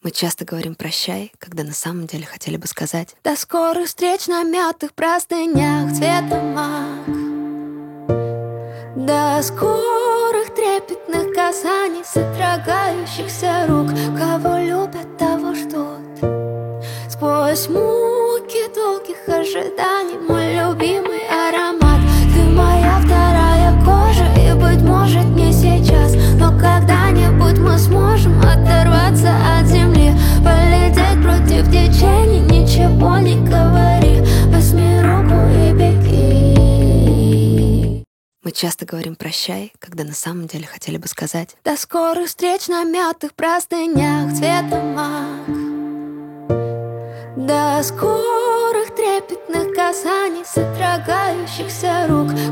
Мы часто говорим «прощай», когда на самом деле хотели бы сказать «до скорых встреч на мятых простынях цвета мак». До скорых трепетных касаний содрогающихся рук. Кого любят, того ждут. Сквозь муки долгих ожиданий мой любимый аромат. Ты моя вторая кожа, и, быть может, не сейчас, но когда-нибудь мы сможем оторваться от земли, полететь против течения, ничего не говори, возьми руку и беги. Мы часто говорим «прощай», когда на самом деле хотели бы сказать «до скорых встреч на мятых простынях цвета мак». До скорых трепетных касаний содрогающихся рук.